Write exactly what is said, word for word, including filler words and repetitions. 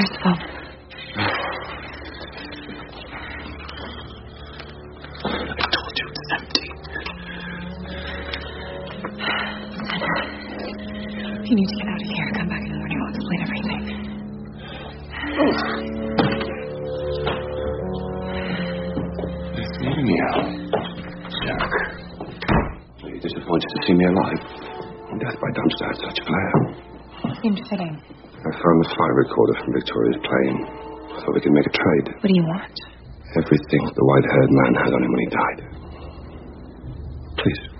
Where's the phone? I told you it's empty. Listen, you need to get out of here. Come back in the morning. I'll explain everything. Meow. Jack. Are you disappointed to see me alive? Death by dumpster had such flair. Seemed fitting. I found the fire recorder from Victoria's plane. I thought we could make a trade. What do you want? Everything the white-haired man had on him when he died. Please.